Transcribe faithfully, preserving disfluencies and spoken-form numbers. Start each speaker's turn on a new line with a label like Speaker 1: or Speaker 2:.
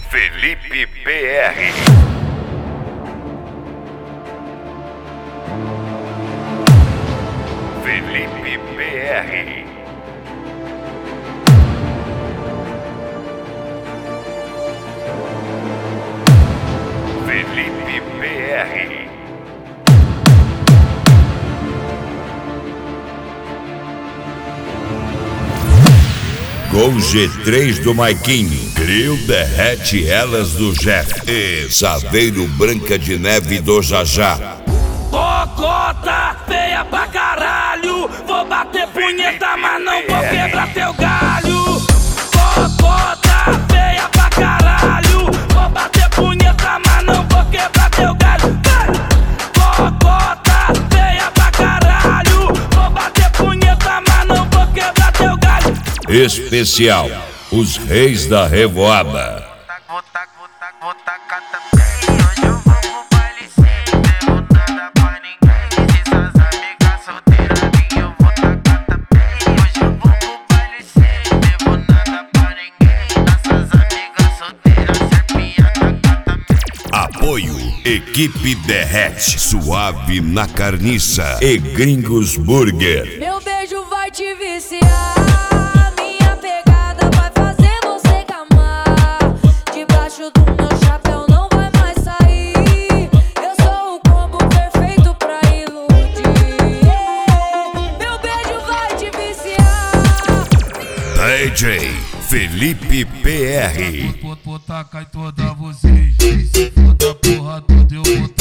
Speaker 1: Felipe P R. Felipe P R. Felipe P R.
Speaker 2: Com G três do Maiquinho, Grill derrete elas do Jeff e Saveiro Branca de Neve do Jajá.
Speaker 3: Cocota, feia pra caralho. Vou bater punheta, mas não vou quebrar teu galho. Cocota, feia pra caralho. Vou bater punheta, mas não vou quebrar teu galho. Cocota, feia pra caralho. Vou bater punheta, mas não vou quebrar teu galho.
Speaker 2: Especial, os Reis da Revoada.
Speaker 4: Vou tacar também, hoje eu vou pro baile sem devo nada pra ninguém. Se suas amigas solteiras vir, eu vou tacar também. Hoje eu vou pro baile sem devo nada pra ninguém. Nossas amigas solteiras serpinha tacar também.
Speaker 2: Apoio, Equipe Derrete, Suave na Carniça e Gringos Burger.
Speaker 5: Meu beijo vai te viciar. Minha pegada vai fazer você gamar. Debaixo do meu chapéu não vai mais sair. Eu sou o combo perfeito pra iludir. Meu beijo vai te viciar.
Speaker 2: D J Felipe P R.
Speaker 6: Vou tacar em toda vocês. Se for da porra toda eu vou